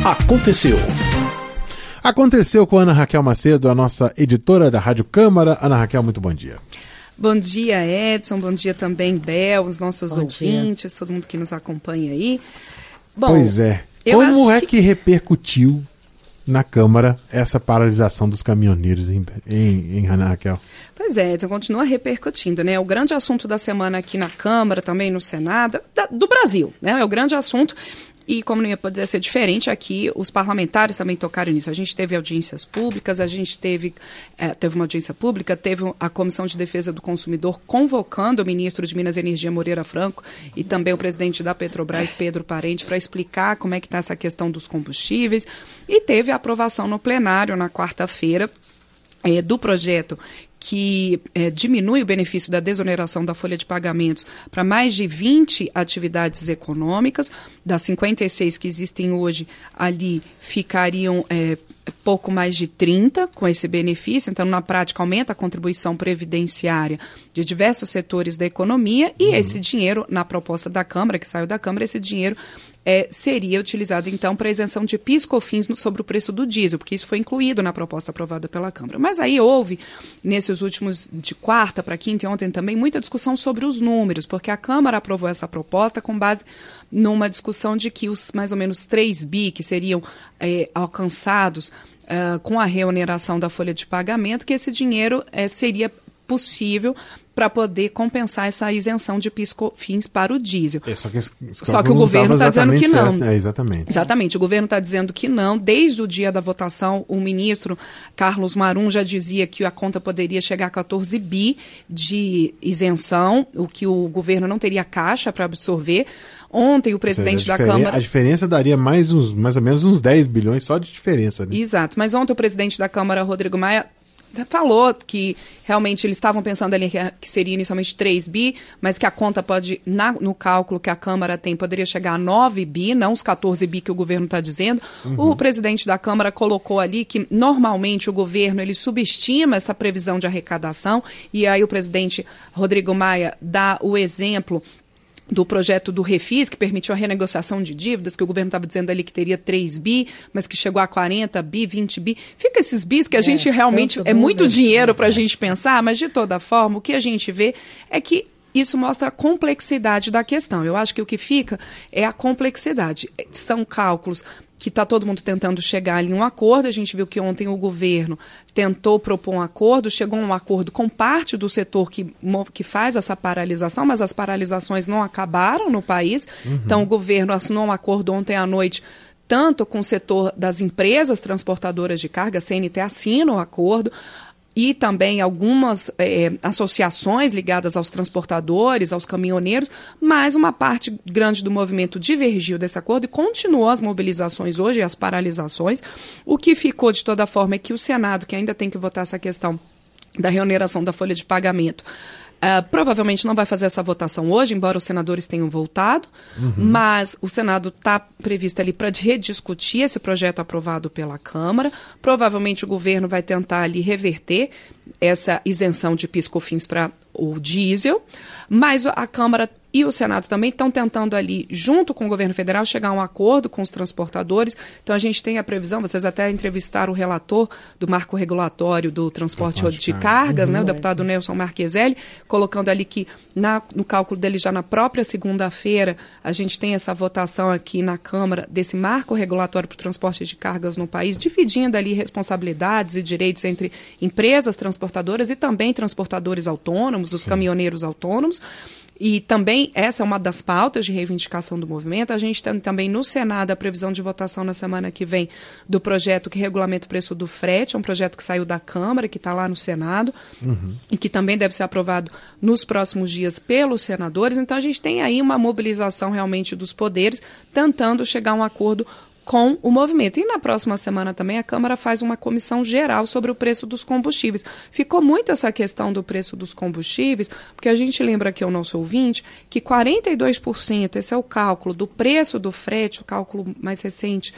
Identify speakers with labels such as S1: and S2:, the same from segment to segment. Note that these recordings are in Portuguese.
S1: Aconteceu.
S2: Aconteceu com Ana Raquel Macedo, a nossa editora da Rádio Câmara. Ana Raquel, muito bom dia.
S3: Bom dia, Edson. Bom dia também, Bel, os nossos ouvintes, todo mundo que nos acompanha aí. Bom,
S2: pois é. Como é que repercutiu na Câmara essa paralisação dos caminhoneiros em Ana Raquel?
S3: Pois é, Edson, continua repercutindo, né? O grande assunto da semana aqui na Câmara, também no Senado, do Brasil, né? É o grande assunto. E como não ia poder ser diferente, aqui os parlamentares também tocaram nisso. A gente teve audiências públicas, a gente teve uma audiência pública, teve a Comissão de Defesa do Consumidor convocando o ministro de Minas e Energia, Moreira Franco, e também o presidente da Petrobras, Pedro Parente, para explicar como é que está essa questão dos combustíveis. E teve a aprovação no plenário na quarta-feira do projeto que diminui o benefício da desoneração da folha de pagamentos para mais de 20 atividades econômicas. Das 56 que existem hoje, ali ficariam pouco mais de 30 com esse benefício. Então, na prática, aumenta a contribuição previdenciária de diversos setores da economia e esse dinheiro, na proposta da Câmara, que saiu da Câmara, esse dinheiro seria utilizado, então, para isenção de PIS e COFINS sobre o preço do diesel, porque isso foi incluído na proposta aprovada pela Câmara. Mas aí houve, nesses últimos, de quarta para quinta e ontem também, muita discussão sobre os números, porque a Câmara aprovou essa proposta com base numa discussão de que os mais ou menos 3 bi que seriam alcançados com a reoneração da folha de pagamento, que esse dinheiro seria possível para poder compensar essa isenção de PIS e COFINS para o diesel.
S2: Só que o governo está dizendo que não.
S3: Exatamente, o governo está dizendo que não. Desde o dia da votação, o ministro Carlos Marum já dizia que a conta poderia chegar a 14 bi de isenção, o que o governo não teria caixa para absorver. Ontem o presidente da Câmara...
S2: A diferença daria mais ou menos uns 10 bilhões só de diferença, né?
S3: Exato, mas ontem o presidente da Câmara, Rodrigo Maia, falou que realmente eles estavam pensando ali que seria inicialmente 3 bi, mas que a conta pode, no cálculo que a Câmara tem, poderia chegar a 9 bi, não os 14 bi que o governo está dizendo. O presidente da Câmara colocou ali que normalmente o governo ele subestima essa previsão de arrecadação, e aí o presidente Rodrigo Maia dá o exemplo do projeto do Refis, que permitiu a renegociação de dívidas, que o governo estava dizendo ali que teria 3 bi, mas que chegou a 40 bi, 20 bi. Fica esses bis que a gente realmente... É muito dinheiro para a gente pensar, mas de toda forma, o que a gente vê é que isso mostra a complexidade da questão. Eu acho que o que fica é a complexidade. São cálculos que está todo mundo tentando chegar ali em um acordo. A gente viu que ontem o governo tentou propor um acordo, chegou a um acordo com parte do setor que faz essa paralisação, mas as paralisações não acabaram no país. Então o governo assinou um acordo ontem à noite, tanto com o setor das empresas transportadoras de carga, a CNT assina o acordo, e também algumas associações ligadas aos transportadores, aos caminhoneiros, mas uma parte grande do movimento divergiu desse acordo e continuou as mobilizações hoje e as paralisações. O que ficou, de toda forma, é que o Senado, que ainda tem que votar essa questão da reoneração da folha de pagamento, provavelmente não vai fazer essa votação hoje, embora os senadores tenham voltado, mas o Senado está previsto ali para rediscutir esse projeto aprovado pela Câmara. Provavelmente o governo vai tentar ali reverter essa isenção de PIS e COFINS para o diesel, mas a Câmara e o Senado também estão tentando ali, junto com o governo federal, chegar a um acordo com os transportadores. Então a gente tem a previsão, vocês até entrevistaram o relator do marco regulatório do transporte de cargas, né, o deputado Nelson Marqueselli, colocando ali que no cálculo dele já na própria segunda-feira a gente tem essa votação aqui na Câmara desse marco regulatório para o transporte de cargas no país, dividindo ali responsabilidades e direitos entre empresas transportadoras e também transportadores autônomos, os caminhoneiros autônomos. E também essa é uma das pautas de reivindicação do movimento. A gente tem também no Senado a previsão de votação na semana que vem do projeto que regulamenta o preço do frete, é um projeto que saiu da Câmara, que está lá no Senado, e que também deve ser aprovado nos próximos dias pelos senadores. Então a gente tem aí uma mobilização realmente dos poderes, tentando chegar a um acordo com o movimento. E na próxima semana também a Câmara faz uma comissão geral sobre o preço dos combustíveis. Ficou muito essa questão do preço dos combustíveis, porque a gente lembra aqui ao nosso ouvinte que 42%, esse é o cálculo do preço do frete, o cálculo mais recente,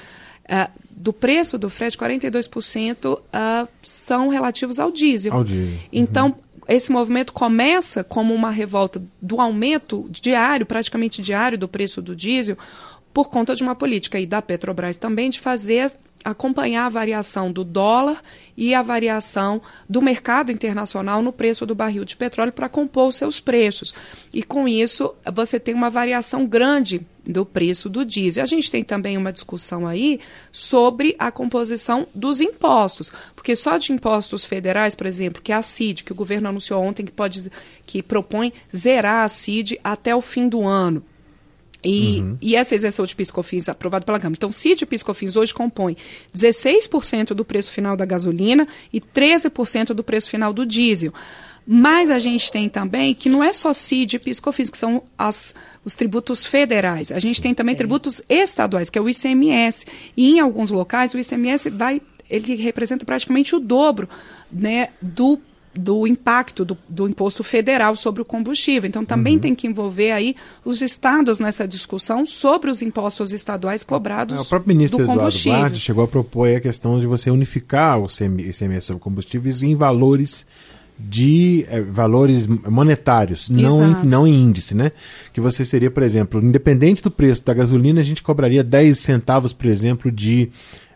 S3: do preço do frete, 42% são relativos ao diesel. Então, esse movimento começa como uma revolta do aumento diário, praticamente diário, do preço do diesel, por conta de uma política aí da Petrobras também de acompanhar a variação do dólar e a variação do mercado internacional no preço do barril de petróleo para compor os seus preços. E com isso, você tem uma variação grande do preço do diesel. A gente tem também uma discussão aí sobre a composição dos impostos, porque só de impostos federais, por exemplo, que é a CID, que o governo anunciou ontem que propõe zerar a CID até o fim do ano. E essa isenção de PIS/COFINS aprovada pela Câmara. Então, CID e PIS/COFINS hoje compõem 16% do preço final da gasolina e 13% do preço final do diesel. Mas a gente tem também que não é só CID e PIS/COFINS, que são os tributos federais. A gente tem também tributos estaduais, que é o ICMS. E em alguns locais o ICMS ele representa praticamente o dobro, né, do impacto do imposto federal sobre o combustível. Então, também tem que envolver aí os estados nessa discussão sobre os impostos estaduais cobrados do combustível.
S2: O próprio ministro Eduardo Bardi chegou a propor a questão de você unificar o ICMS sobre combustíveis em valores valores monetários, não em índice, né? Que você seria, por exemplo, independente do preço da gasolina, a gente cobraria 10 centavos, por exemplo, de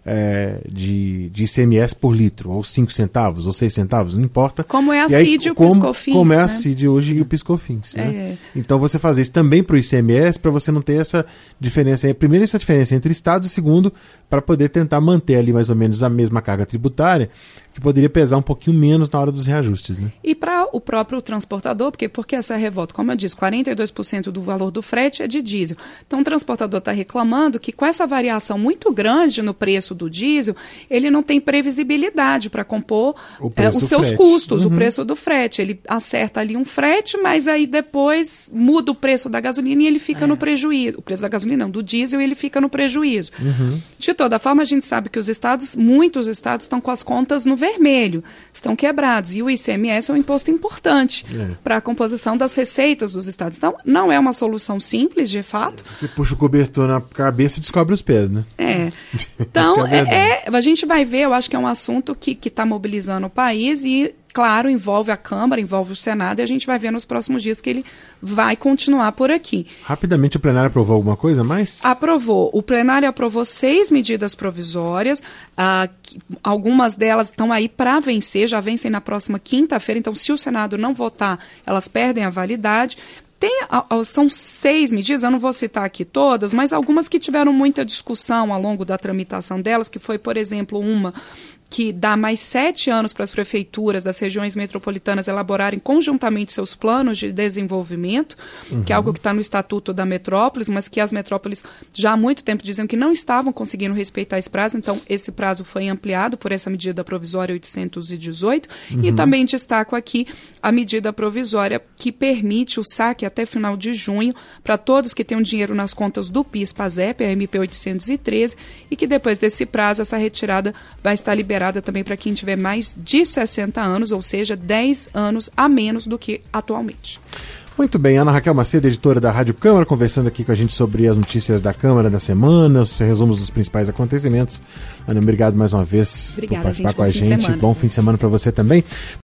S2: ICMS por litro, ou 5 centavos, ou 6 centavos, não importa.
S3: Como é a CID e o PIS/COFINS.
S2: Como é a CID hoje e o PIS/COFINS. Né? Então você fazer isso também para o ICMS, para você não ter essa diferença. Primeiro, essa diferença entre estados, e segundo, para poder tentar manter ali mais ou menos a mesma carga tributária, que poderia pesar um pouquinho menos na hora dos reajustes. Né?
S3: E para o próprio transportador, porque essa revolta, como eu disse, 42% do valor do frete é de diesel. Então o transportador está reclamando que com essa variação muito grande no preço do diesel, ele não tem previsibilidade para compor os seus custos, o preço do frete. Ele acerta ali um frete, mas aí depois muda o preço da gasolina e ele fica no prejuízo. O preço da gasolina não, do diesel, ele fica no prejuízo. De toda forma, a gente sabe que muitos estados estão com as contas no vermelho, estão quebrados. E o ICMS é um imposto importante para a composição das receitas dos estados. Então, não é uma solução simples, de fato.
S2: Você puxa o cobertor na cabeça e descobre os pés, né?
S3: Então, a gente vai ver, eu acho que é um assunto que está mobilizando o país e, claro, envolve a Câmara, envolve o Senado, e a gente vai ver nos próximos dias que ele vai continuar por aqui.
S2: Rapidamente, o plenário aprovou alguma coisa a mais?
S3: Aprovou. O plenário aprovou 6 medidas provisórias, algumas delas estão aí para vencer, já vencem na próxima quinta-feira, então se o Senado não votar, elas perdem a validade. São 6 medidas, eu não vou citar aqui todas, mas algumas que tiveram muita discussão ao longo da tramitação delas, que foi, por exemplo, uma que dá mais 7 anos para as prefeituras das regiões metropolitanas elaborarem conjuntamente seus planos de desenvolvimento, que é algo que está no Estatuto da Metrópolis, mas que as metrópoles já há muito tempo diziam que não estavam conseguindo respeitar esse prazo, então esse prazo foi ampliado por essa medida provisória 818, e também destaco aqui a medida provisória que permite o saque até final de junho para todos que tenham dinheiro nas contas do PIS/PASEP, a MP 813, e que depois desse prazo essa retirada vai estar liberada também para quem tiver mais de 60 anos, ou seja, 10 anos a menos do que atualmente.
S2: Muito bem, Ana Raquel Macedo, editora da Rádio Câmara, conversando aqui com a gente sobre as notícias da Câmara da semana, os resumos dos principais acontecimentos. Ana, obrigado mais uma vez por participar com a gente. Bom fim de semana para você também.